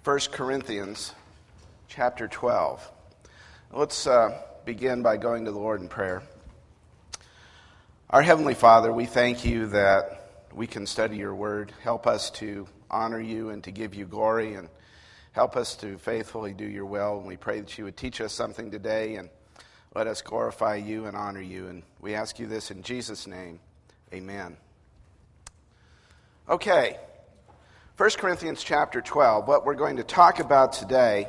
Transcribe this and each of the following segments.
1 Corinthians chapter 12. Let's begin by going to the Lord in prayer. Our Heavenly Father, we thank you that we can study your word. Help us to honor you and to give you glory, and help us to faithfully do your will. And we pray that you would teach us something today and let us glorify you and honor you. And we ask you this in Jesus' name. Amen. Okay. 1 Corinthians chapter 12, what we're going to talk about today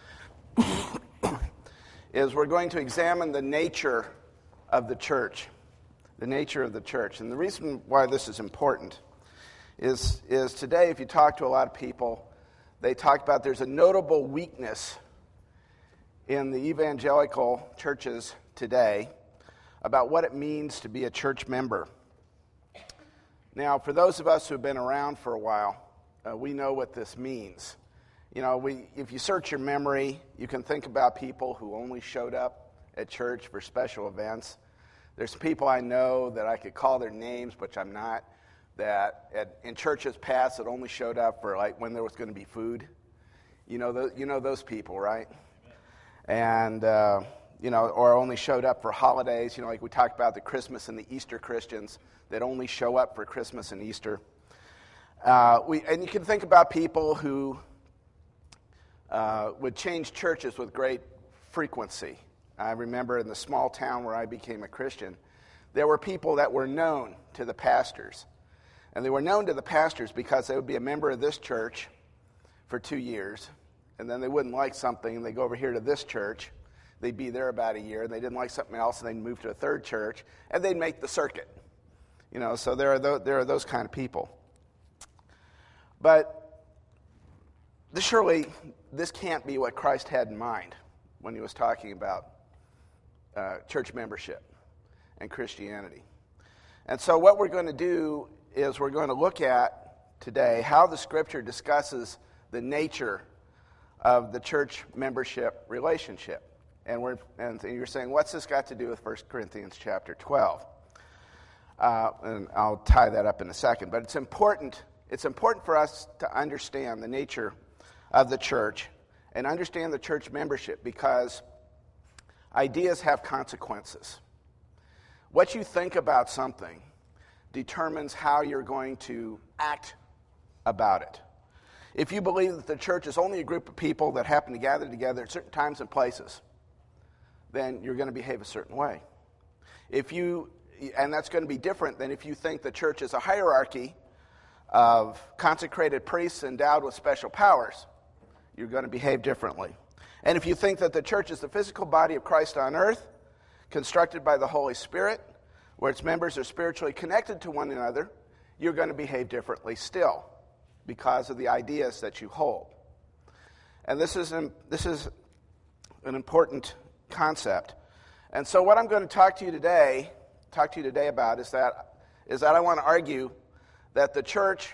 is we're going to examine the nature of the church. The nature of the church. And the reason why this is important is today, if you talk to a lot of people, they talk about there's a notable weakness in the evangelical churches today about what it means to be a church member. Now, for those of us who have been around for a while, we know what this means. You know, if you search your memory, you can think about people who only showed up at church for special events. There's people I know that I could call their names, but I'm not, that in churches past that only showed up for like when there was going to be food. You know those people, right? And or only showed up for holidays. You know, like we talked about the Christmas and the Easter Christians that only show up for Christmas and Easter. And you can think about people who would change churches with great frequency. I remember in the small town where I became a Christian, there were people that were known to the pastors. And they were known to the pastors because they would be a member of this church for 2 years, and then they wouldn't like something, and they'd go over here to this church. They'd be there about a year, and they didn't like something else, and they'd move to a third church, and they'd make the circuit. You know, so there are those kind of people. But surely this can't be what Christ had in mind when he was talking about church membership and Christianity. And so what we're going to do is we're going to look at today how the Scripture discusses the nature of the church membership relationship. And you're saying, what's this got to do with 1 Corinthians chapter 12? And I'll tie that up in a second. But it's important for us to understand the nature of the church and understand the church membership, because ideas have consequences. What you think about something determines how you're going to act about it. If you believe that the church is only a group of people that happen to gather together at certain times and places, then you're going to behave a certain way. And that's going to be different than if you think the church is a hierarchy of consecrated priests endowed with special powers. You're going to behave differently. And if you think that the church is the physical body of Christ on earth, constructed by the Holy Spirit, where its members are spiritually connected to one another, you're going to behave differently still because of the ideas that you hold. And this is an important concept. And so what I'm going to talk to you today about is that I want to argue that the church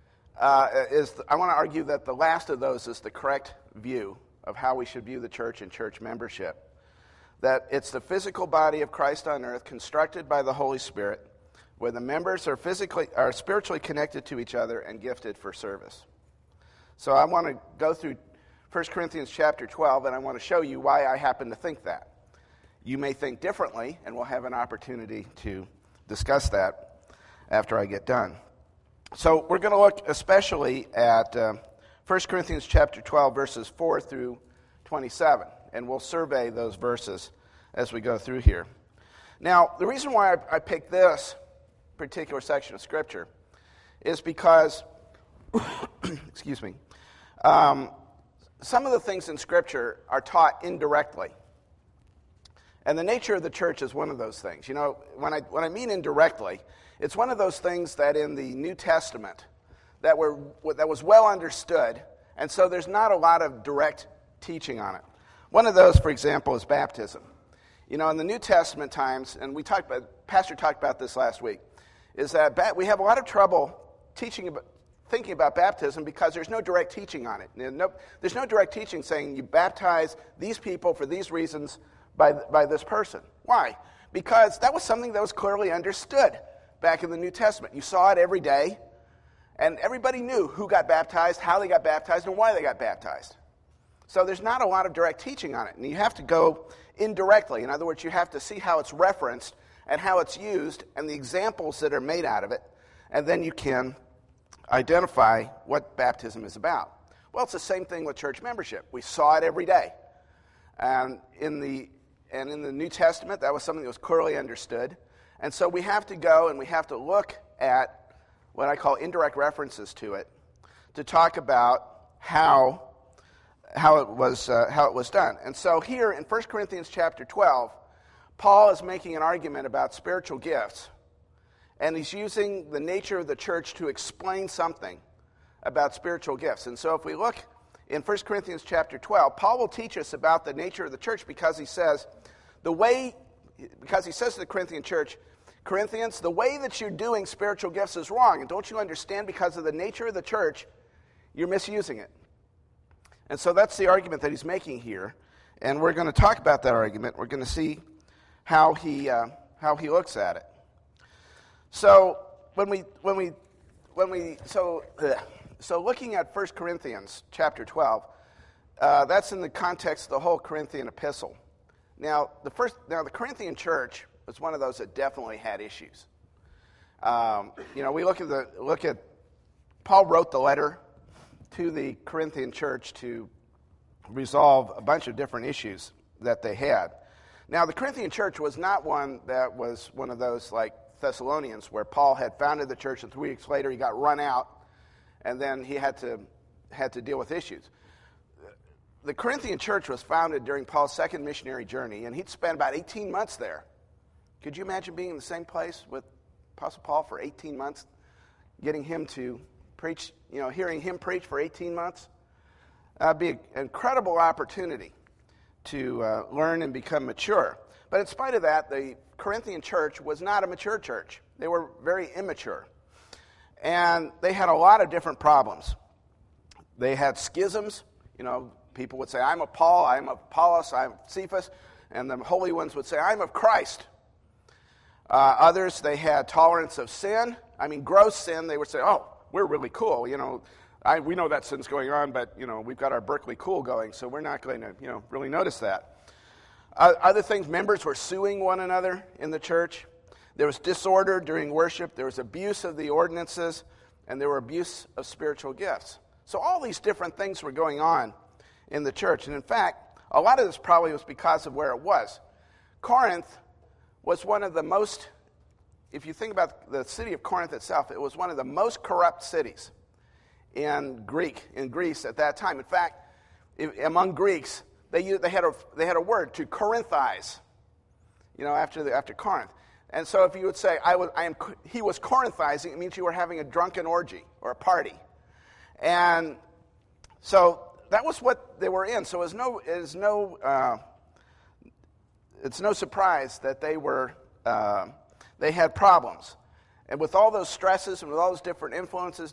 I want to argue that the last of those is the correct view of how we should view the church and church membership. That it's the physical body of Christ on earth, constructed by the Holy Spirit, where the members are spiritually connected to each other and gifted for service. So I want to go through 1 Corinthians chapter 12, and I want to show you why I happen to think that. You may think differently, and we'll have an opportunity to discuss that after I get done. So we're going to look especially at 1 Corinthians chapter 12, verses 4 through 27, and we'll survey those verses as we go through here. Now, the reason why I picked this particular section of Scripture is because, excuse me, some of the things in Scripture are taught indirectly. And the nature of the church is one of those things. You know, when I mean indirectly, it's one of those things that in the New Testament that was well understood, and so there's not a lot of direct teaching on it. One of those, for example, is baptism. You know, in the New Testament times, and Pastor talked about this last week, is that we have a lot of trouble thinking about baptism because there's no direct teaching on it. There's no direct teaching saying you baptize these people for these reasons by this person. Why? Because that was something that was clearly understood back in the New Testament. You saw it every day, And everybody knew who got baptized, how they got baptized, and why they got baptized. So there's not a lot of direct teaching on it. And you have to go indirectly. In other words, you have to see how it's referenced and how it's used and the examples that are made out of it. And then you can identify what baptism is about. Well, it's the same thing with church membership. We saw it every day. And in the New Testament, that was something that was clearly understood. And so we have to go and we have to look at what I call indirect references to it to talk about how it was done. And so here in 1 Corinthians chapter 12, Paul is making an argument about spiritual gifts. And he's using the nature of the church to explain something about spiritual gifts. And so if we look in 1 Corinthians chapter 12, Paul will teach us about the nature of the church because he says to the Corinthian church, Corinthians, the way that you're doing spiritual gifts is wrong. And don't you understand, because of the nature of the church, you're misusing it. And so that's the argument that he's making here. And we're going to talk about that argument. We're going to see how he looks at it. So so looking at 1 Corinthians chapter 12, that's in the context of the whole Corinthian epistle. Now the Corinthian church was one of those that definitely had issues. We look at Paul wrote the letter to the Corinthian church to resolve a bunch of different issues that they had. Now the Corinthian church was not one that was one of those like Thessalonians, where Paul had founded the church and 3 weeks later he got run out, and then he had to deal with issues. The Corinthian church was founded during Paul's second missionary journey, and he'd spent about 18 months there. Could you imagine being in the same place with Apostle Paul for 18 months, getting him to preach, hearing him preach for 18 months? That'd be an incredible opportunity to learn and become mature. But in spite of that, the Corinthian church was not a mature church. They were very immature. And they had a lot of different problems. They had schisms. People would say, I'm of Paul, I'm of Apollos, I'm of Cephas. And the holy ones would say, I'm of Christ. Others, they had tolerance of sin. Gross sin. They would say, oh, we're really cool. We know that sin's going on, but, we've got our Berkeley cool going, so we're not going to, really notice that. Other things, members were suing one another in the church. There was disorder during worship. There was abuse of the ordinances, and there were abuse of spiritual gifts. So all these different things were going on in the church. And in fact, a lot of this probably was because of where it was. Corinth was one of the most, if you think about the city of Corinth itself, it was one of the most corrupt cities in Greece at that time. In fact, among Greeks, they had a word to Corinthize, after Corinth. And so if you would say he was Corinthizing, it means you were having a drunken orgy or a party. And so that was what they were in. So it's no surprise that they had problems. And with all those stresses and with all those different influences,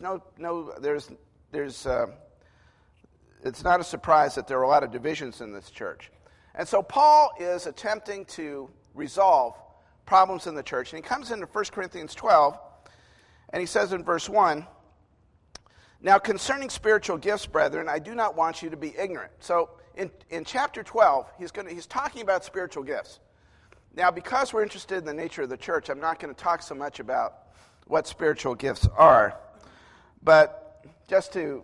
it's not a surprise that there are a lot of divisions in this church. And so Paul is attempting to resolve problems in the church. And he comes into 1 Corinthians 12, and he says in verse 1, now concerning spiritual gifts, brethren, I do not want you to be ignorant. So in chapter 12, he's talking about spiritual gifts. Now, because we're interested in the nature of the church, I'm not going to talk so much about what spiritual gifts are. But just to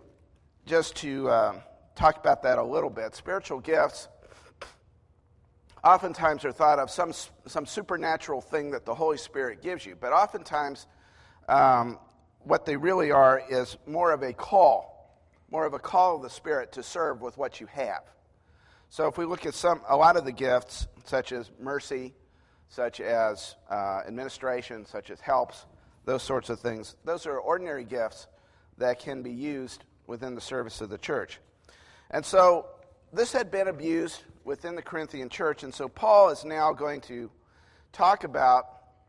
talk about that a little bit, spiritual gifts oftentimes are thought of some supernatural thing that the Holy Spirit gives you. But oftentimes, what they really are is more of a call of the Spirit to serve with what you have. So if we look at a lot of the gifts, such as mercy, such as administration, such as helps, those sorts of things, those are ordinary gifts that can be used within the service of the church. And so this had been abused within the Corinthian church, and so Paul is now going to talk about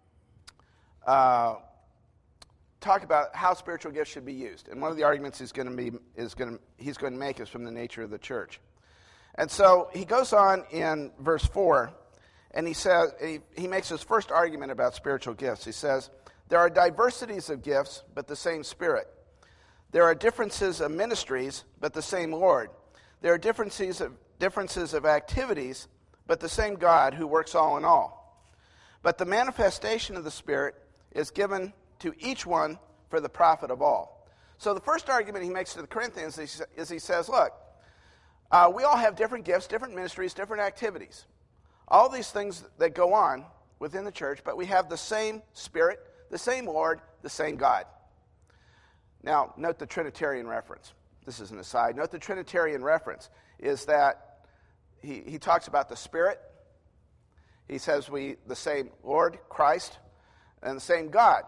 how spiritual gifts should be used. And one of the arguments he's going to make is from the nature of the church. And so he goes on in verse 4, and he says he makes his first argument about spiritual gifts. He says, there are diversities of gifts, but the same Spirit. There are differences of ministries, but the same Lord. There are differences of activities, but the same God who works all in all. But the manifestation of the Spirit is given to each one for the profit of all. So the first argument he makes to the Corinthians is he says, look, we all have different gifts, different ministries, different activities. All these things that go on within the church, but we have the same Spirit, the same Lord, the same God. Now, note the Trinitarian reference. This is an aside. Note the Trinitarian reference is that he talks about the Spirit. He says the same Lord, Christ, and the same God.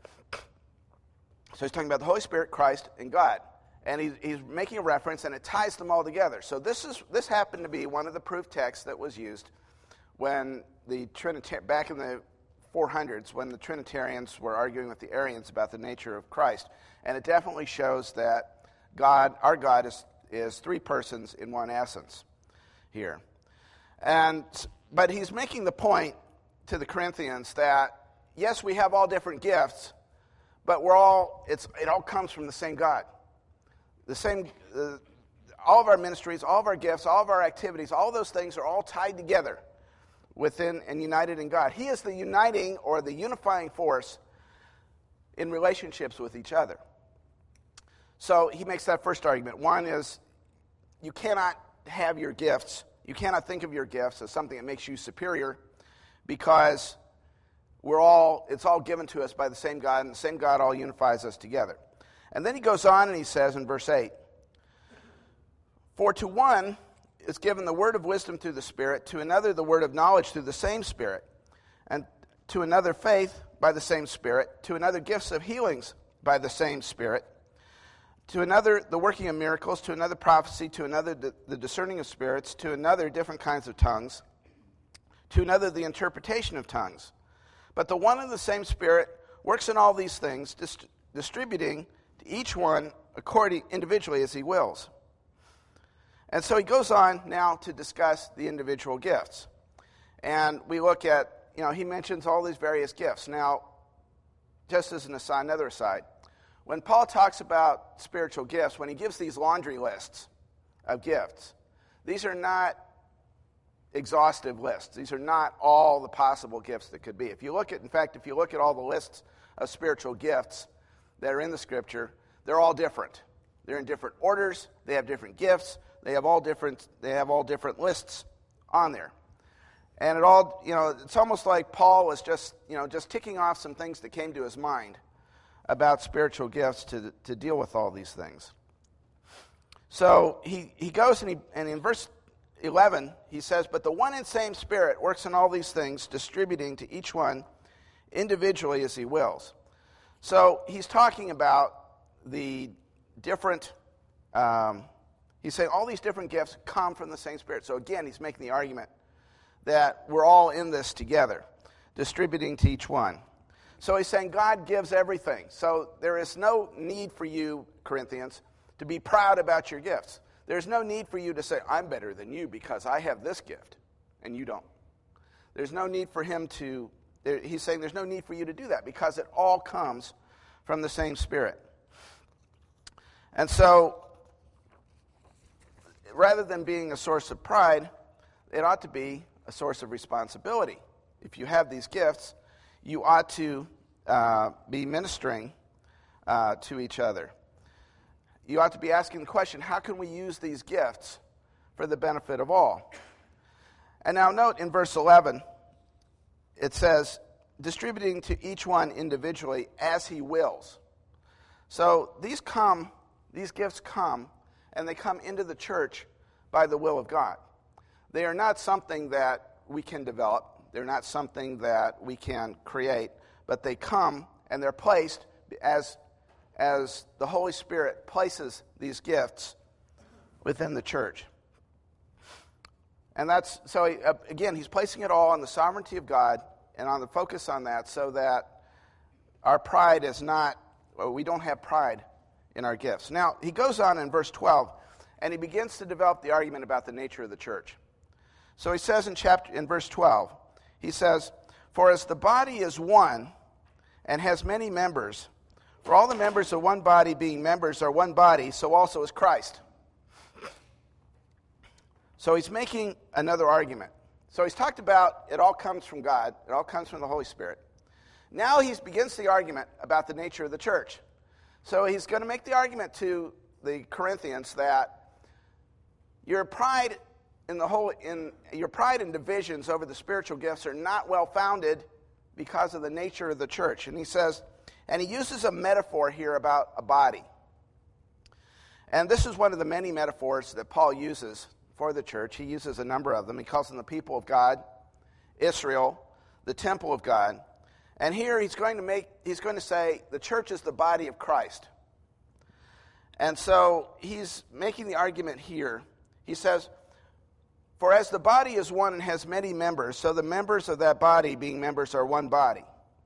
So he's talking about the Holy Spirit, Christ, and God. And he's making a reference, and it ties them all together. So this happened to be one of the proof texts that was used when back in the 400s, when the Trinitarians were arguing with the Arians about the nature of Christ. And it definitely shows that our God is three persons in one essence here. But he's making the point to the Corinthians that, yes, we have all different gifts, but it all comes from the same God. All of our ministries, all of our gifts, all of our activities, all those things are all tied together within and united in God. He is the uniting or the unifying force in relationships with each other. So he makes that first argument. One is you cannot have your gifts, you cannot think of your gifts as something that makes you superior because it's all given to us by the same God, and the same God all unifies us together. And then he goes on and he says in verse 8, for to one is given the word of wisdom through the Spirit, to another the word of knowledge through the same Spirit, and to another faith by the same Spirit, to another gifts of healings by the same Spirit, to another the working of miracles, to another prophecy, to another the discerning of spirits, to another different kinds of tongues, to another the interpretation of tongues. But the one and the same Spirit works in all these things, distributing to each one according individually as he wills. And so he goes on now to discuss the individual gifts. And we look at, he mentions all these various gifts. Now, just as another aside, when Paul talks about spiritual gifts, when he gives these laundry lists of gifts, these are not exhaustive lists. These are not all the possible gifts that could be. If you look at all the lists of spiritual gifts that are in the Scripture, they're all different. They're in different orders. They have different gifts. They have all different lists on there. And it's almost like Paul was just ticking off some things that came to his mind about spiritual gifts to deal with all these things. So he goes and in verse 11, he says, but the one and same Spirit works in all these things, distributing to each one individually as he wills. So he's talking about the different, he's saying all these different gifts come from the same Spirit. So again, he's making the argument that we're all in this together, distributing to each one. So he's saying God gives everything. So there is no need for you, Corinthians, to be proud about your gifts. There's no need for you to say, I'm better than you because I have this gift and you don't. There's no need for he's saying there's no need for you to do that because it all comes from the same Spirit. And so, rather than being a source of pride, it ought to be a source of responsibility. If you have these gifts, you ought to be ministering to each other. You ought to be asking the question, how can we use these gifts for the benefit of all? And now note in verse 11, it says, distributing to each one individually as he wills. So these gifts come, and they come into the church by the will of God. They are not something that we can develop. They're not something that we can create, but they come and they're placed as the Holy Spirit places these gifts within the church. And again, he's placing it all on the sovereignty of God and on the focus on that so that our pride is not, we don't have pride in our gifts. Now, he goes on in verse 12, and he begins to develop the argument about the nature of the church. So he says in verse 12, he says, for as the body is one and has many members, For all the members of one body, being members, are one body, so also is Christ. So he's making another argument. So he's talked about it all comes from God. It all comes from the Holy Spirit. Now he begins the argument about the nature of the church. So he's going to make the argument to the Corinthians that your pride in divisions over the spiritual gifts are not well founded because of the nature of the church. And he says, and he uses a metaphor here about a body. And this is one of the many metaphors that Paul uses for the church. He uses a number of them. He calls them the people of God, Israel, the temple of God. And here he's going to say the church is the body of Christ. And so he's making the argument here. He says, for as the body is one and has many members, so the members of that body, being members, are one body.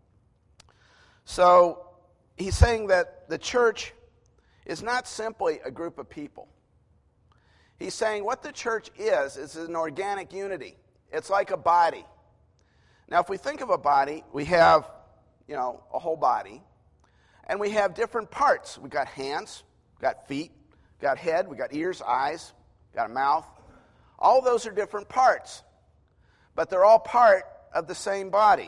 So he's saying that the church is not simply a group of people. He's saying what the church is an organic unity. It's like a body. Now, if we think of a body, we have, a whole body, and we have different parts. We've got hands, we've got feet, we've got head, we've got ears, eyes, we've got a mouth. All those are different parts, but they're all part of the same body.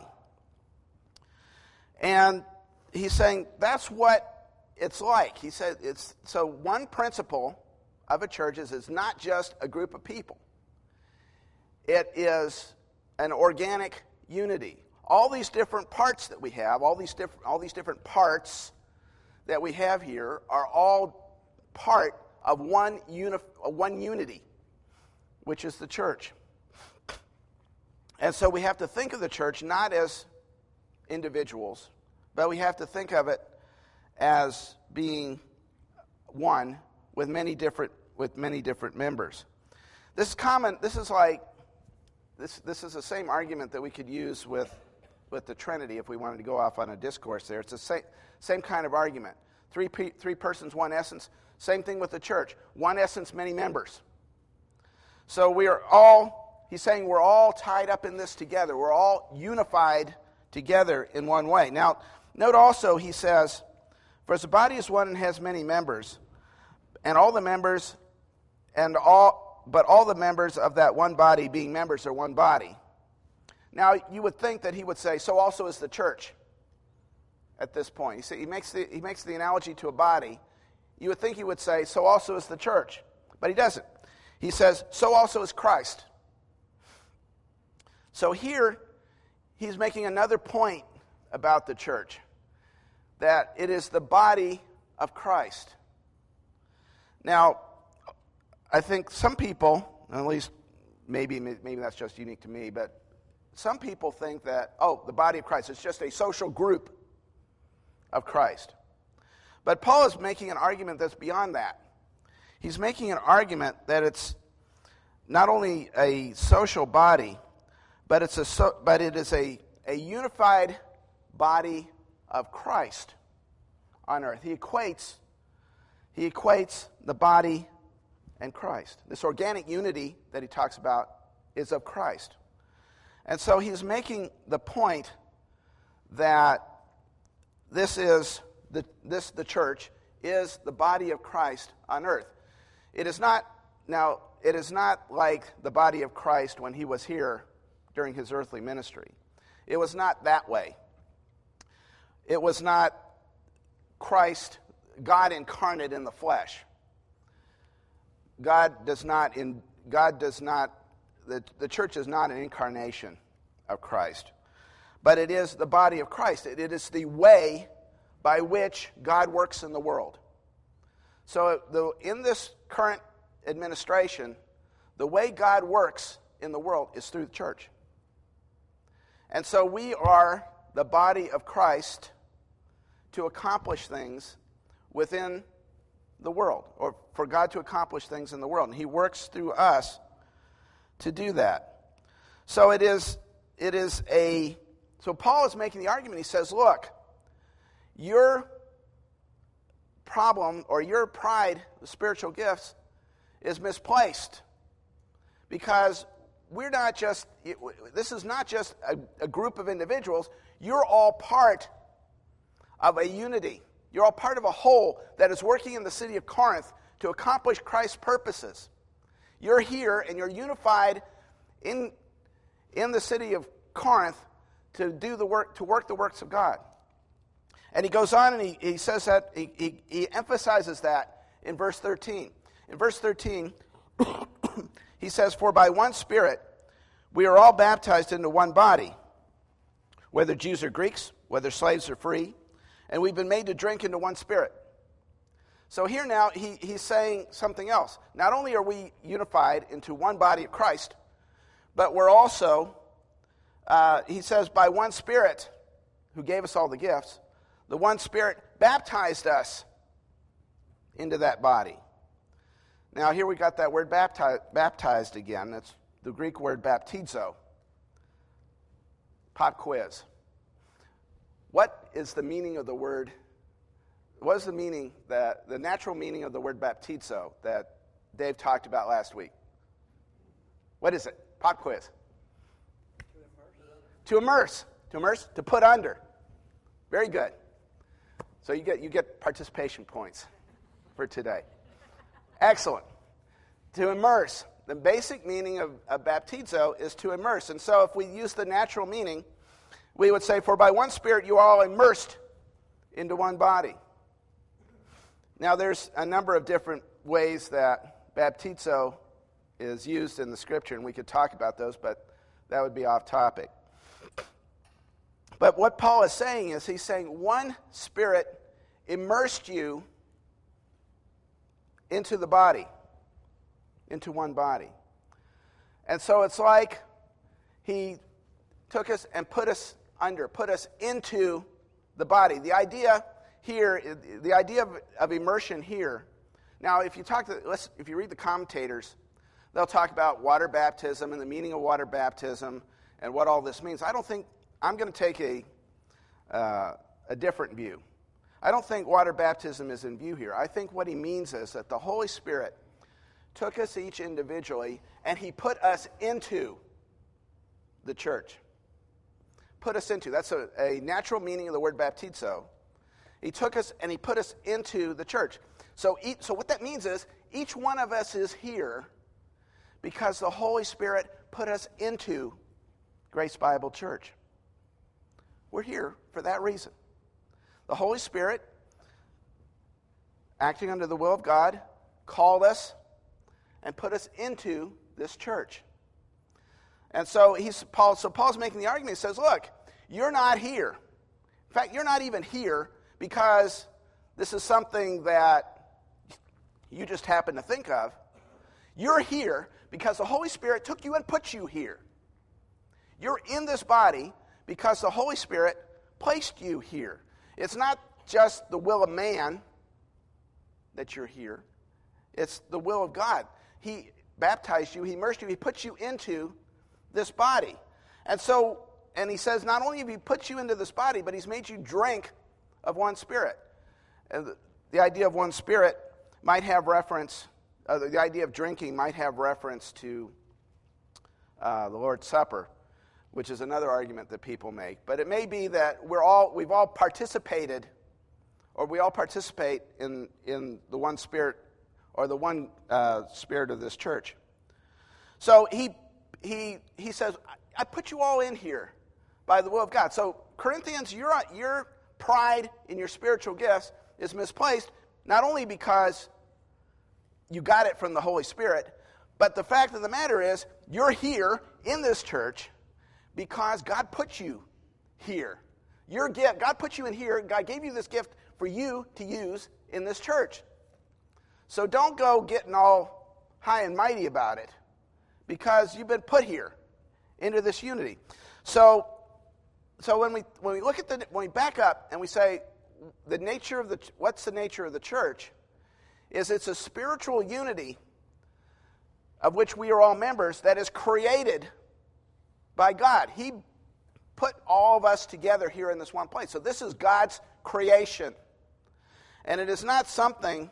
And he's saying that's what it's like. He said so one principle of a church is it's not just a group of people. It is an organic unity. All these different parts that we have, all these different parts that we have here are all part of one unity, which is the church. And so we have to think of the church not as individuals, but we have to think of it as being one with many different members. This is common. This is the same argument that we could use with the Trinity if we wanted to go off on a discourse there. It's the same kind of argument. Three persons, one essence. Same thing with the church. One essence, many members. So he's saying we're all tied up in this together. We're all unified together in one way. Now, note also he says, for as the body is one and has many members, and all the members but all the members of that one body, being members, are one body. Now, you would think that he would say, so also is the church at this point. He makes the analogy to a body. You would think he would say, so also is the church. But he doesn't. He says, so also is Christ. So here, he's making another point about the church, that it is the body of Christ. Now, I think some people, at least maybe that's just unique to me, but some people think that, the body of Christ is just a social group of Christ. But Paul is making an argument that's beyond that. He's making an argument that it's not only a social body, but it is a unified body of Christ on earth. He equates the body and Christ. This organic unity that he talks about is of Christ. And so he's making the point that the church is the body of Christ on earth. It is not like the body of Christ when he was here during his earthly ministry. It was not that way. It was not Christ, God incarnate in the flesh. The church is not an incarnation of Christ, but it is the body of Christ. It is the way by which God works in the world. So in this current administration, the way God works in the world is through the church. And so we are the body of Christ to accomplish things within the world, or for God to accomplish things in the world. And he works through us to do that. So so Paul is making the argument. He says, look, your problem or your pride, the spiritual gifts, is misplaced. Because this is not just a group of individuals. You're all part of a unity. You're all part of a whole that is working in the city of Corinth to accomplish Christ's purposes. You're here and you're unified in the city of Corinth to do the work, to work the works of God. And he goes on and he says that, he emphasizes that in verse 13. In verse 13, he says, "For by one Spirit we are all baptized into one body, whether Jews or Greeks, whether slaves or free, and we've been made to drink into one Spirit." So here now he's saying something else. Not only are we unified into one body of Christ, but we're also, he says, by one Spirit who gave us all the gifts, the one Spirit baptized us into that body. Now here we got that word baptized again. That's the Greek word baptizo. Pop quiz. What is the meaning of the word? What is the meaning, the natural meaning of the word baptizo that Dave talked about last week? What is it? Pop quiz. To immerse. To immerse. To put under. Very good. So you get participation points for today. Excellent. To immerse. The basic meaning of baptizo is to immerse. And so if we use the natural meaning, we would say, "For by one Spirit you are all immersed into one body." Now there's a number of different ways that baptizo is used in the Scripture, and we could talk about those, but that would be off topic. But what Paul is saying is, he's saying one Spirit immersed you into the body, into one body. And so it's like he took us and put us into the body. The idea here, the idea of immersion here. Now, if you read the commentators, they'll talk about water baptism and the meaning of water baptism and what all this means. I'm going to take a different view. I don't think water baptism is in view here. I think what he means is that the Holy Spirit took us each individually and he put us into the church. Put us into. That's a natural meaning of the word baptizo. He took us and he put us into the church. So what that means is each one of us is here because the Holy Spirit put us into Grace Bible Church. We're here for that reason. The Holy Spirit, acting under the will of God, called us and put us into this church. And so Paul's making the argument. He says, look, you're not here. In fact, you're not even here because this is something that you just happen to think of. You're here because the Holy Spirit took you and put you here. You're in this body because the Holy Spirit placed you here. It's not just the will of man that you're here. It's the will of God. He baptized you, he immersed you, he put you into this body. And he says, not only have he put you into this body, but he's made you drink of one Spirit. And the idea of one Spirit might have reference, the idea of drinking might have reference to the Lord's Supper, which is another argument that people make. But it may be that we've all participated, or we all participate in the one Spirit, or the one Spirit of this church. So he says, I put you all in here by the will of God. So Corinthians, your pride in your spiritual gifts is misplaced, not only because you got it from the Holy Spirit, but the fact of the matter is you're here in this church because God put you here. Your gift, God put you in here. God gave you this gift for you to use in this church. So don't go getting all high and mighty about it, because you've been put here into this unity. So when we back up and we say what's the nature of the church, is it's a spiritual unity of which we are all members that is created by God. He put all of us together here in this one place. So this is God's creation. And it is not something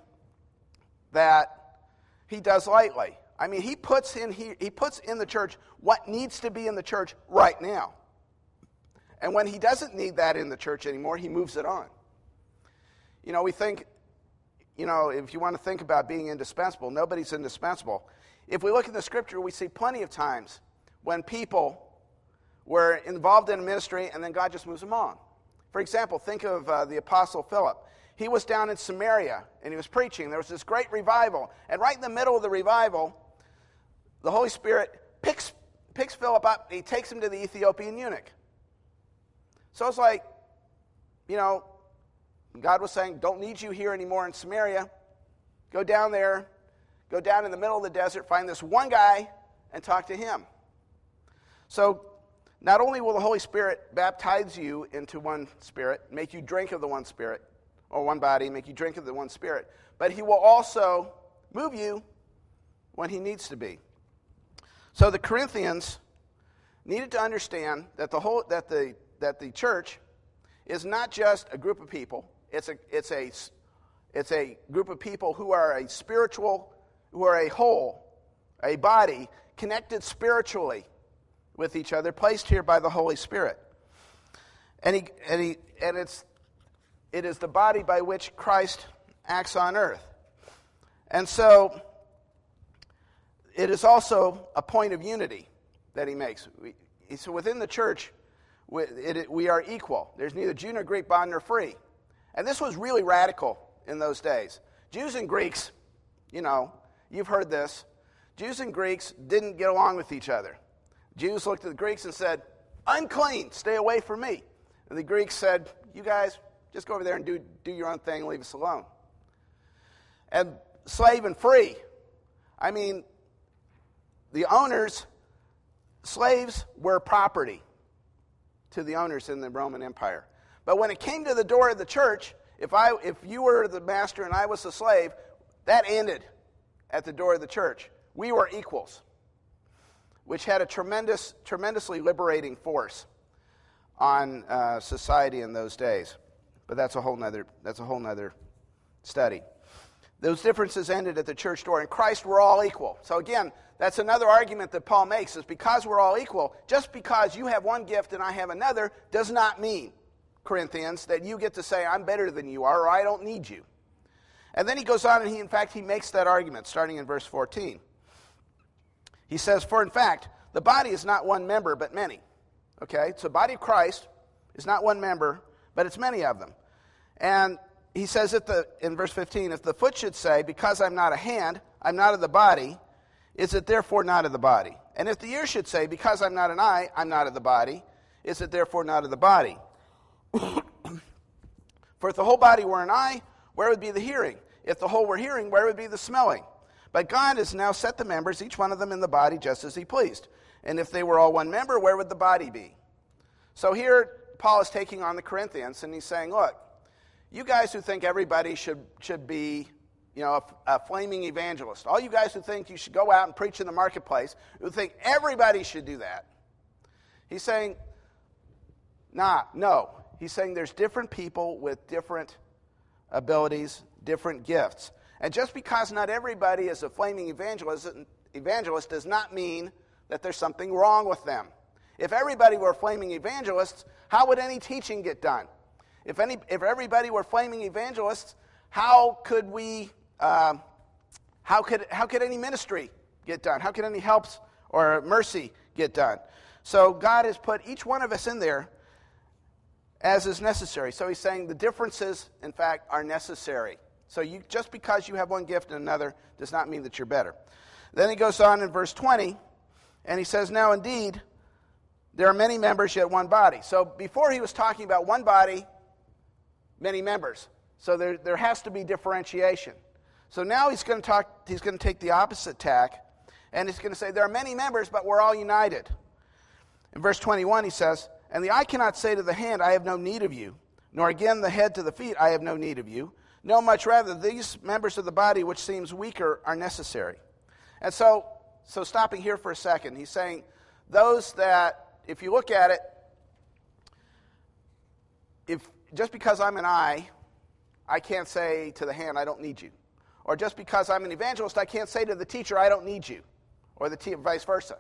that he does lightly. I mean, he puts in the church what needs to be in the church right now. And when he doesn't need that in the church anymore, he moves it on. we think, if you want to think about being indispensable, nobody's indispensable. If we look at the Scripture, we see plenty of times when people were involved in a ministry and then God just moves them on. For example, think of the Apostle Philip. He was down in Samaria and he was preaching. There was this great revival. And right in the middle of the revival, the Holy Spirit picks Philip up and he takes him to the Ethiopian eunuch. So it's like, God was saying, don't need you here anymore in Samaria. Go down there, go down in the middle of the desert, find this one guy and talk to him. So not only will the Holy Spirit baptize you into one Spirit, make you drink of the one Spirit, or one body, make you drink of the one Spirit, but he will also move you when he needs to be. So the Corinthians needed to understand that the church is not just a group of people. It's a group of people who are a spiritual, who are a whole, a body connected spiritually with each other, placed here by the Holy Spirit. It is the body by which Christ acts on earth. And so it is also a point of unity that he makes. So within the church, we are equal. There's neither Jew nor Greek, bond nor free. And this was really radical in those days. Jews and Greeks, you've heard this. Jews and Greeks didn't get along with each other. Jews looked at the Greeks and said, unclean, stay away from me. And the Greeks said, you guys, just go over there and do your own thing and leave us alone. And slave and free. I mean, the owners, slaves were property to the owners in the Roman Empire. But when it came to the door of the church, if you were the master and I was the slave, that ended at the door of the church. We were equals, which had a tremendously liberating force on society in those days. But that's a whole nother study. Those differences ended at the church door. In Christ, we're all equal. So again, that's another argument that Paul makes, is because we're all equal, just because you have one gift and I have another, does not mean, Corinthians, that you get to say, I'm better than you are, or I don't need you. And then he goes on and he makes that argument, starting in verse 14. He says, for in fact, the body is not one member, but many. Okay, so the body of Christ is not one member, but it's many of them. And he says in verse 15, if the foot should say, because I'm not a hand, I'm not of the body, is it therefore not of the body? And if the ear should say, because I'm not an eye, I'm not of the body, is it therefore not of the body? For if the whole body were an eye, where would be the hearing? If the whole were hearing, where would be the smelling? But God has now set the members, each one of them in the body, just as he pleased. And if they were all one member, where would the body be? So here, Paul is taking on the Corinthians, and he's saying, look, you guys who think everybody should be, a flaming evangelist, all you guys who think you should go out and preach in the marketplace, who think everybody should do that, he's saying, no. He's saying there's different people with different abilities, different gifts. And just because not everybody is a flaming evangelist does not mean that there's something wrong with them. If everybody were flaming evangelists, how would any teaching get done? If everybody were flaming evangelists, how could any ministry get done? How could any helps or mercy get done? So God has put each one of us in there as is necessary. So he's saying the differences, in fact, are necessary. So just because you have one gift and another does not mean that you're better. Then he goes on in verse 20, and he says, now indeed, there are many members, yet one body. So before he was talking about one body, many members. So there has to be differentiation. So now he's going to take the opposite tack, and he's going to say there are many members, but we're all united. In verse 21 he says, and the eye cannot say to the hand, I have no need of you, nor again the head to the feet, I have no need of you. No, much rather, these members of the body which seems weaker are necessary. And so stopping here for a second, he's saying those that, if you look at it, if just because I'm an eye, I can't say to the hand, I don't need you. Or just because I'm an evangelist, I can't say to the teacher, I don't need you. Or vice versa.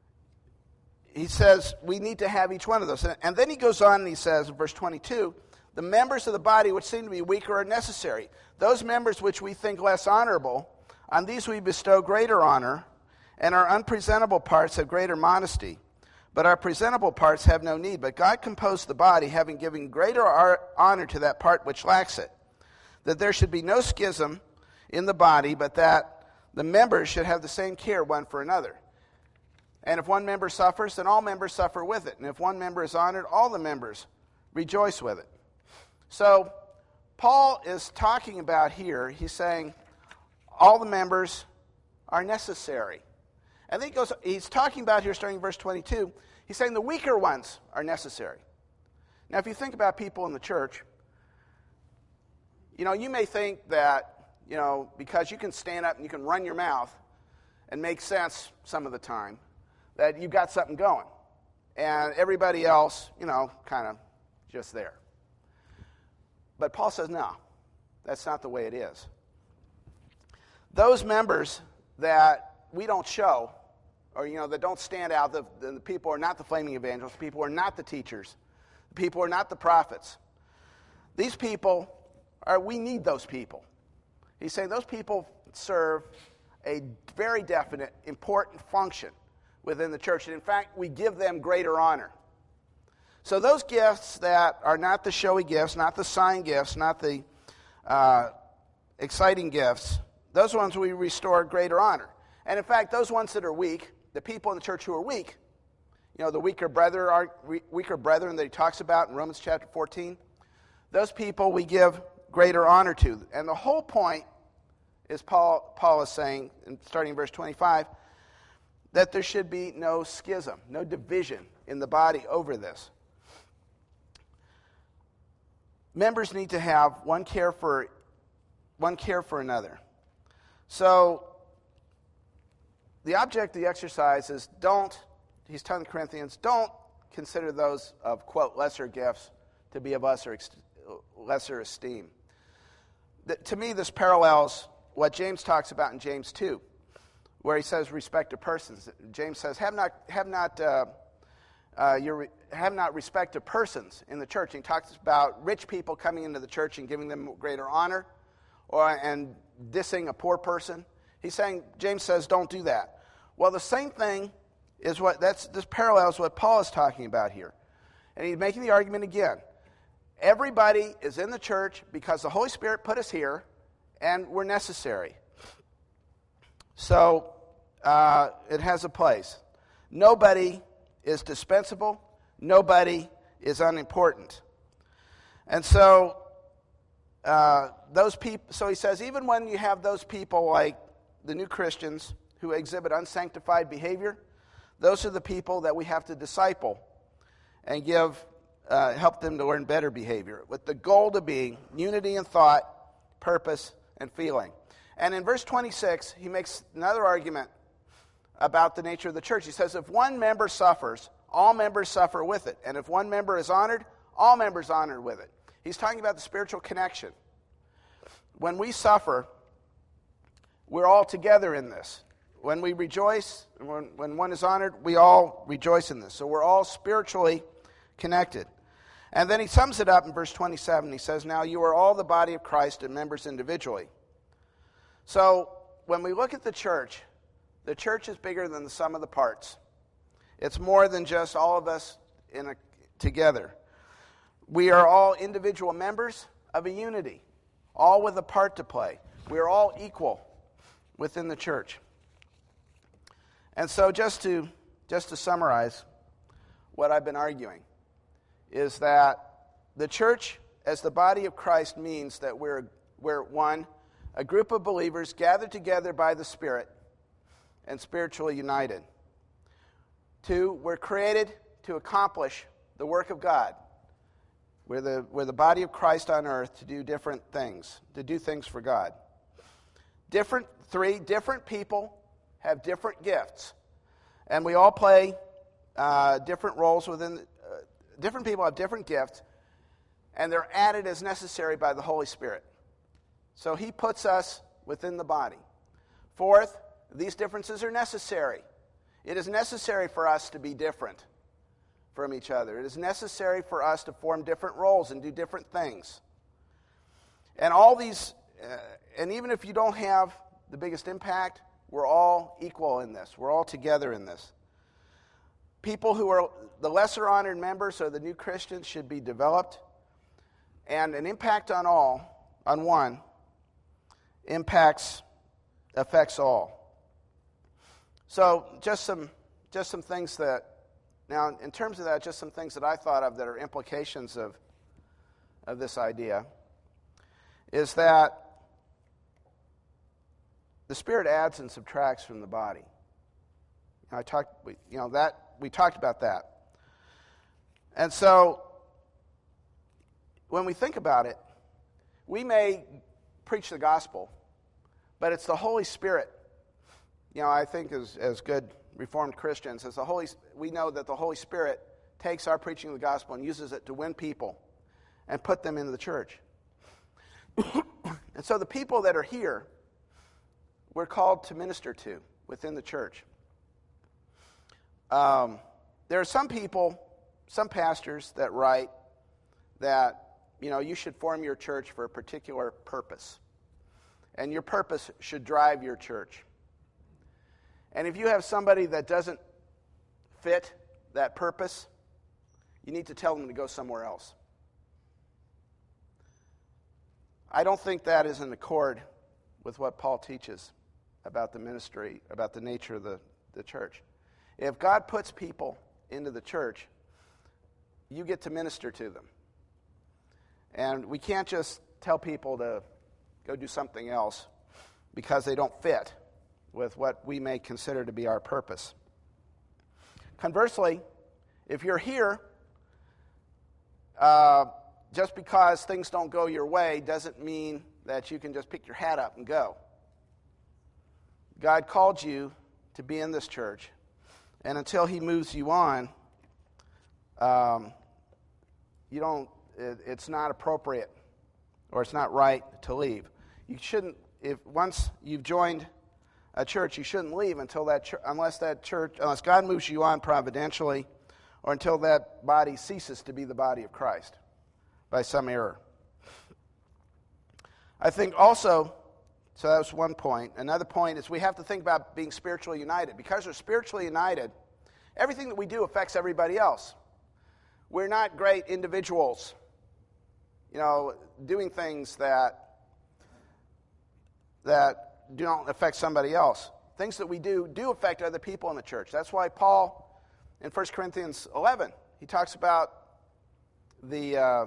He says we need to have each one of those. And then he goes on and he says in verse 22, The members of the body which seem to be weaker are necessary. Those members which we think less honorable, on these we bestow greater honor, and our unpresentable parts have greater modesty. But our presentable parts have no need. But God composed the body, having given greater honor to that part which lacks it, that there should be no schism in the body, but that the members should have the same care one for another. And if one member suffers, then all members suffer with it. And if one member is honored, all the members rejoice with it. So Paul is talking about here, he's saying all the members are necessary. And then he's talking about here, starting in verse 22, he's saying the weaker ones are necessary. Now, if you think about people in the church, you may think that, because you can stand up and you can run your mouth and make sense some of the time, that you've got something going. And everybody else, kind of just there. But Paul says, no, that's not the way it is. Those members that we don't show, or, that don't stand out, the people are not the flaming evangelists, the people are not the teachers, the people are not the prophets. These people we need those people. He's saying those people serve a very definite, important function within the church. And in fact, we give them greater honor. So those gifts that are not the showy gifts, not the sign gifts, not the exciting gifts, those ones we restore greater honor. And in fact, those ones that are weak, the people in the church who are weak, the weaker brethren that he talks about in Romans chapter 14, those people we give greater honor to. And the whole point is Paul is saying, starting in verse 25, that there should be no schism, no division in the body over this. Members need to have one care for another. So the object of the exercise is he's telling the Corinthians, don't consider those of, quote, lesser gifts to be of lesser esteem. To me, this parallels what James talks about in James 2, where he says respect to persons. James says, have not respect to persons in the church. And he talks about rich people coming into the church and giving them greater honor, and dissing a poor person. James says, don't do that. Well, the same thing is this parallels what Paul is talking about here. And he's making the argument again. Everybody is in the church because the Holy Spirit put us here, and we're necessary. So it has a place. Nobody is dispensable. Nobody is unimportant. And so those people. So he says, even when you have those people like the new Christians who exhibit unsanctified behavior, those are the people that we have to disciple and help them to learn better behavior, with the goal to be unity in thought, purpose, and feeling. And in verse 26, he makes another argument about the nature of the church. He says, if one member suffers, all members suffer with it. And if one member is honored, all members are honored with it. He's talking about the spiritual connection. When we suffer, we're all together in this. When we rejoice, when one is honored, we all rejoice in this. So we're all spiritually connected. And then he sums it up in verse 27. He says, now you are all the body of Christ and members individually. So when we look at the church is bigger than the sum of the parts. It's more than just all of us together. We are all individual members of a unity, all with a part to play. We are all equal within the church. And so just to summarize what I've been arguing is that the church as the body of Christ means that we're one, a group of believers gathered together by the Spirit and spiritually united. 2, we're created to accomplish the work of God. We're the body of Christ on earth to do different things, to do things for God. 3, different people have different gifts, and we all play different roles within. Different people have different gifts, and they're added as necessary by the Holy Spirit. So he puts us within the body. 4th, these differences are necessary. It is necessary for us to be different from each other. It is necessary for us to form different roles and do different things. And all these, and even if you don't have the biggest impact, we're all equal in this. We're all together in this. People who are the lesser honored members or the new Christians should be developed. And an impact on all, on one, affects all. So just some things that, now in terms of that, just some things that I thought of that are implications of this idea, is that the Spirit adds and subtracts from the body. We talked about that. And so, when we think about it, we may preach the gospel, but it's the Holy Spirit. I think as good Reformed Christians, we know that the Holy Spirit takes our preaching of the gospel and uses it to win people and put them into the church. And so the people that are here, we're called to minister to within the church. There are some people, some pastors that write that, you should form your church for a particular purpose. And your purpose should drive your church. And if you have somebody that doesn't fit that purpose, you need to tell them to go somewhere else. I don't think that is in accord with what Paul teaches about the ministry, about the nature of the church. If God puts people into the church, you get to minister to them. And we can't just tell people to go do something else because they don't fit with what we may consider to be our purpose. Conversely, if you're here, just because things don't go your way doesn't mean that you can just pick your hat up and go. God called you to be in this church, and until He moves you on, it's not appropriate or it's not right to leave. You shouldn't. Once you've joined a church, you shouldn't leave until unless God moves you on providentially, or until that body ceases to be the body of Christ by some error. I think also, so that was one point. Another point is we have to think about being spiritually united. Because we're spiritually united, everything that we do affects everybody else. We're not great individuals, doing things that don't affect somebody else. Things that we do affect other people in the church. That's why Paul, in 1 Corinthians 11, he talks about the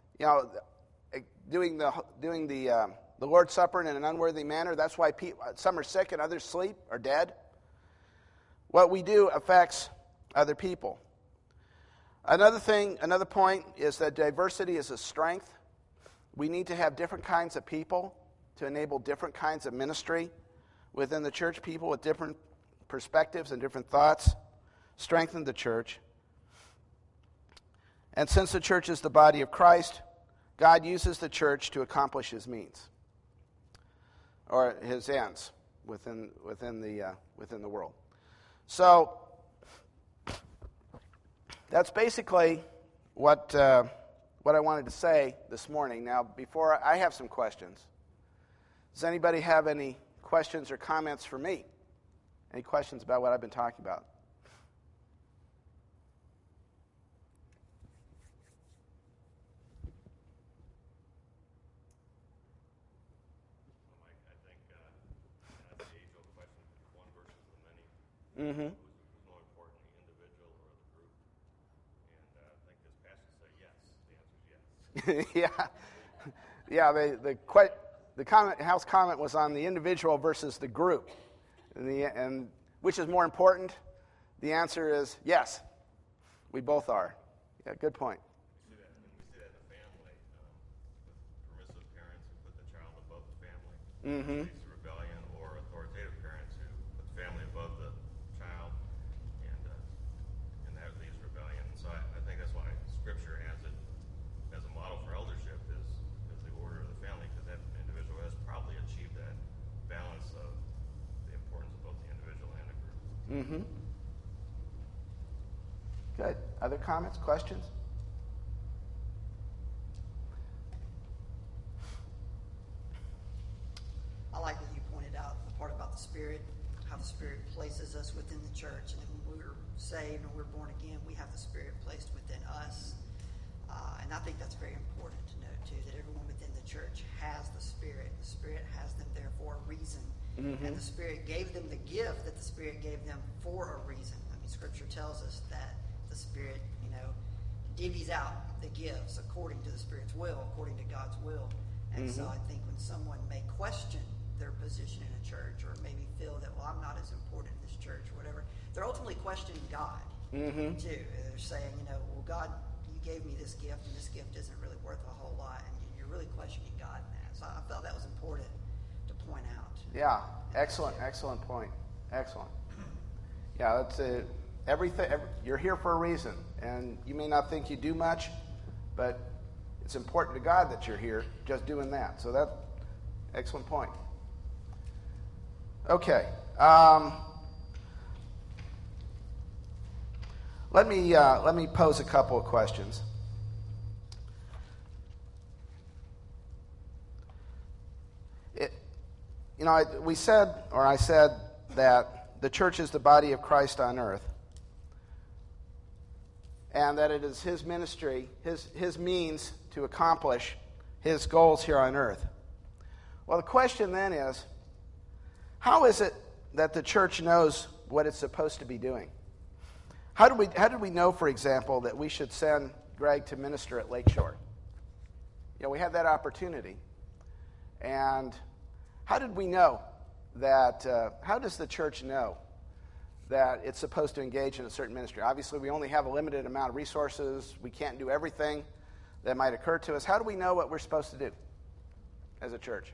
doing the Lord's Supper in an unworthy manner. That's why some are sick and others sleep or dead. What we do affects other people. Another point is that diversity is a strength. We need to have different kinds of people to enable different kinds of ministry within the church. People with different perspectives and different thoughts strengthen the church. And since the church is the body of Christ, God uses the church to accomplish His means or His ends within the world. So that's basically what I wanted to say this morning. Now, before I have some questions. Does anybody have any questions or comments for me? Any questions about what I've been talking about? The age-old question, one versus the many. Mm-hmm. Who's more important, the individual or the group? And I think this passage says yes. The answer is yes. The House comment was on the individual versus the group, and which is more important? The answer is yes. We both are. Yeah, good point. We see that in the family, with permissive parents who put the child above the family. Mm-hmm. It's rebellion, or authoritative parents who put the family above the child, and that leads rebellion. So I think that's why Scripture has it as a model for eldership is the order of the family, because that individual has probably achieved that balance of the importance of both the individual and the group. Mm-hmm. Good. Other comments, questions? I like that you pointed out the part about the Spirit, how the Spirit places us within the church, and then when we're saved and we're born again, we have the Spirit placed within us. And I think that's very important to note, too, that everyone within the church has the Spirit. The Spirit has them there for a reason. Mm-hmm. And the Spirit gave them the gift that the Spirit gave them for a reason. I mean, Scripture tells us that the Spirit, divvies out the gifts according to the Spirit's will, according to God's will. And so I think when someone may question their position in a church or maybe feel that, well, I'm not as important in this church or whatever, they're ultimately questioning God, too. They're saying, well, God, you gave me this gift, and this gift isn't really worth a whole lot, and you're really questioning God in that. So I felt that was important to point out. Yeah, excellent point. Excellent. Yeah, that's it. Everything. You're here for a reason, and you may not think you do much, but it's important to God that you're here just doing that. So that's excellent point. Okay. Let me pose a couple of questions. I said that the church is the body of Christ on earth, and that it is his ministry, his means to accomplish his goals here on earth. Well, the question then is, how is it that the church knows what it's supposed to be doing? How did we know, for example, that we should send Greg to minister at Lakeshore? We had that opportunity. And how did we know that, how does the church know that it's supposed to engage in a certain ministry? Obviously, we only have a limited amount of resources. We can't do everything that might occur to us. How do we know what we're supposed to do as a church?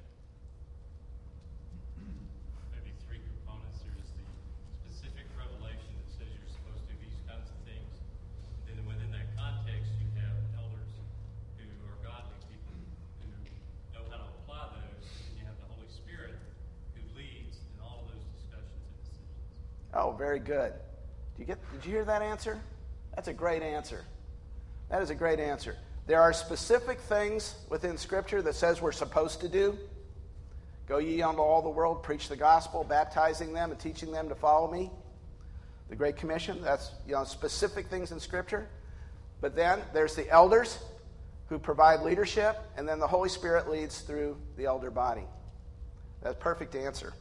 Maybe three components. There's the specific revelation that says you're supposed to do these kinds of things. And then within that context, you have elders who are godly people who know how to apply those. And you have the Holy Spirit who leads in all of those discussions and decisions. Oh, very good. Did you hear that answer? That's a great answer. That is a great answer. There are specific things within Scripture that says we're supposed to do. Go ye unto all the world, preach the gospel, baptizing them and teaching them to follow me. The Great Commission, that's specific things in Scripture. But then there's the elders who provide leadership, and then the Holy Spirit leads through the elder body. That's a perfect answer.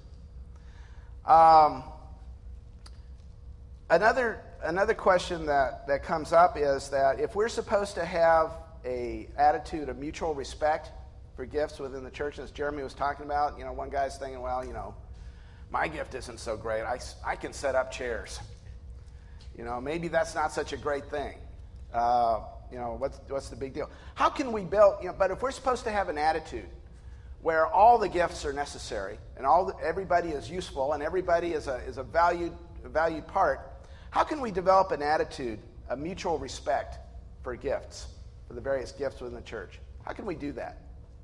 Another question that comes up is that if we're supposed to have an attitude of mutual respect for gifts within the church, as Jeremy was talking about, one guy's thinking, well, my gift isn't so great. I can set up chairs. Maybe that's not such a great thing. What's the big deal? How can we build, but if we're supposed to have an attitude where all the gifts are necessary and everybody is useful and everybody is a valued part, how can we develop an attitude of mutual respect for gifts, for the various gifts within the church? How can we do that?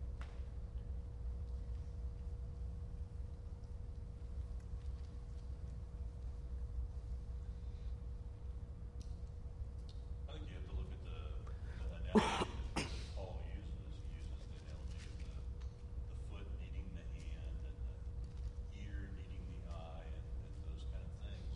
I think you have to look at the analogy that Paul uses. He uses the analogy of the foot needing the hand and the ear needing the eye and those kind of things.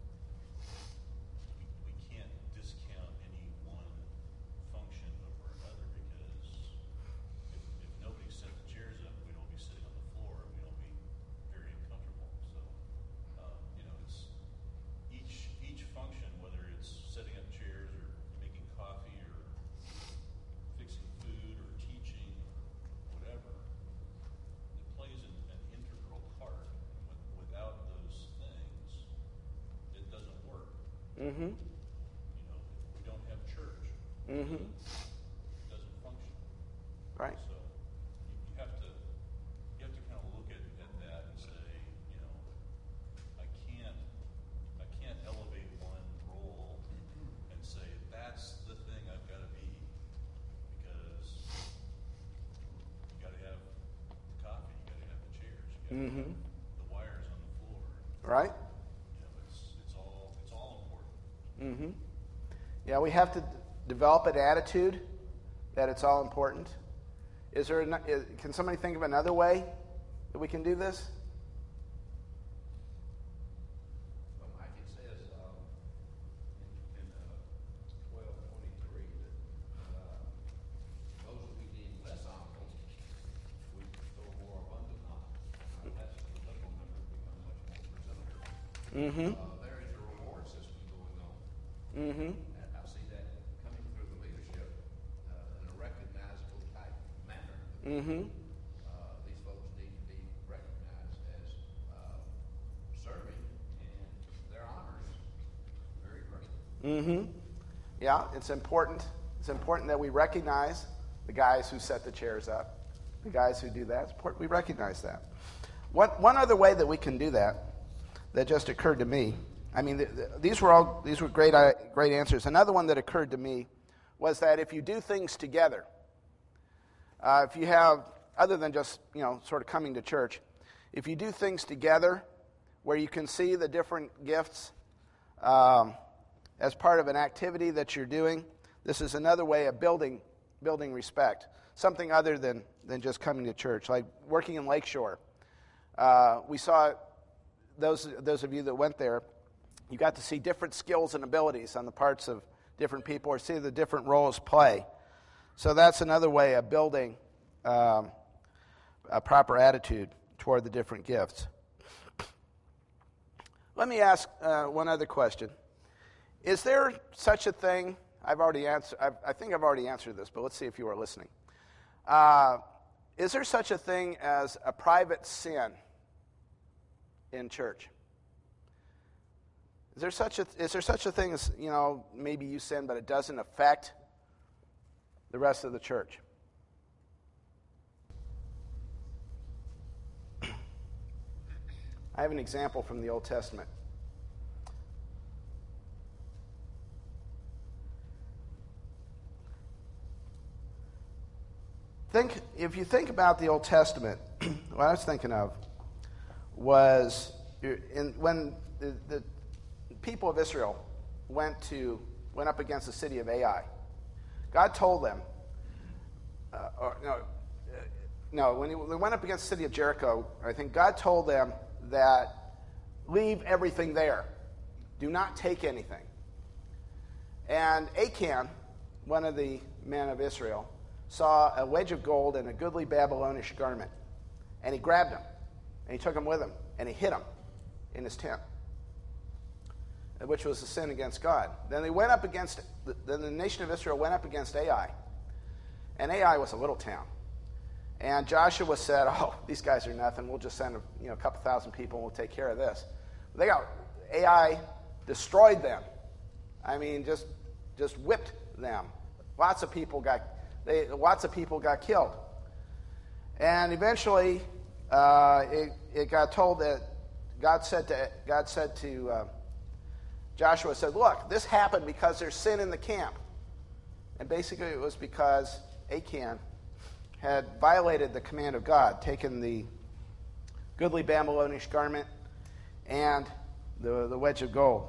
We can't discount any one function over another, because if nobody set the chairs up, we'd all be sitting on the floor and we'd all be very uncomfortable. So, it's each function, whether it's setting up chairs or making coffee or fixing food or teaching or whatever, it plays an integral part. Without those things, it doesn't work. Mm-hmm. If we don't have church, Mm-hmm. it doesn't function. Right. So you have to kind of look at that and say, I can't elevate one role and say that's the thing I've got to be, because you got to have the coffee, you got to have the chairs, you got to have the wires on the floor. Right. It's all important. Mm-hmm. Yeah, we have to develop an attitude that it's all important. Can somebody think of another way that we can do this? Well, Mike, it says in 12:23 that those that we deem less honorable, we bestow more abundant honor. That's the little number become much more presentable. There is a reward system going on. And I see that coming through the leadership in a recognizable type manner. These folks need to be recognized as serving, and their honors very great. Yeah, it's important. It's important that we recognize the guys who set the chairs up, the guys who do that. It's important we recognize that. One other way that we can do that just occurred to me. I mean, these were great answers. Another one that occurred to me was that if you do things together, if you have, other than just sort of coming to church, if you do things together, where you can see the different gifts as part of an activity that you're doing, this is another way of building respect. Something other than just coming to church, like working in Lakeshore. We saw those of you that went there. You got to see different skills and abilities on the parts of different people, or see the different roles play. So that's another way of building a proper attitude toward the different gifts. Let me ask one other question. Is there such a thing? I've already answered. I think I've already answered this, but let's see if you are listening. Is there such a thing as a private sin in church? Is there such a thing as, maybe you sin, but it doesn't affect the rest of the church? I have an example from the Old Testament. If you think about the Old Testament, what I was thinking of was when the people of Israel went up against the city of Ai. God told them, when they went up against the city of Jericho, I think God told them that leave everything there. Do not take anything. And Achan, one of the men of Israel, saw a wedge of gold and a goodly Babylonish garment. And he grabbed him, and he took him with him, and he hid him in his tent, which was a sin against God. Then the nation of Israel went up against Ai. And Ai was a little town. And Joshua said, these guys are nothing. We'll just send a couple thousand people and we'll take care of this. Ai destroyed them. I mean, just whipped them. Lots of people got killed. And eventually, it got told that God said to Joshua said, look, this happened because there's sin in the camp. And basically it was because Achan had violated the command of God, taken the goodly Babylonish garment and the wedge of gold.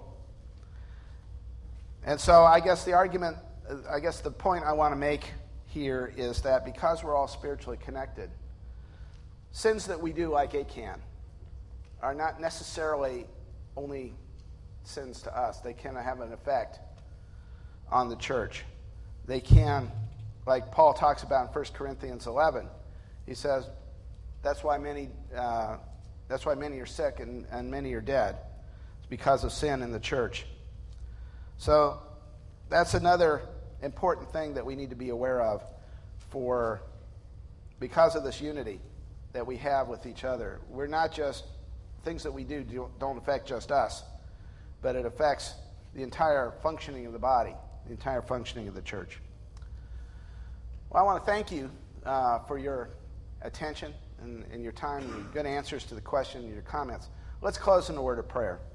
And so I guess the point I want to make here is that because we're all spiritually connected, sins that we do like Achan are not necessarily only sins to us. They can have an effect on the church. They can, like Paul talks about in 1 Corinthians 11, he says, that's why many are sick and many are dead. It's because of sin in the church. So that's another important thing that we need to be aware of because of this unity that we have with each other. We're not just, things that we do don't affect just us, but it affects the entire functioning of the body, the entire functioning of the church. Well, I want to thank you for your attention and your time and your good answers to the question and your comments. Let's close in a word of prayer.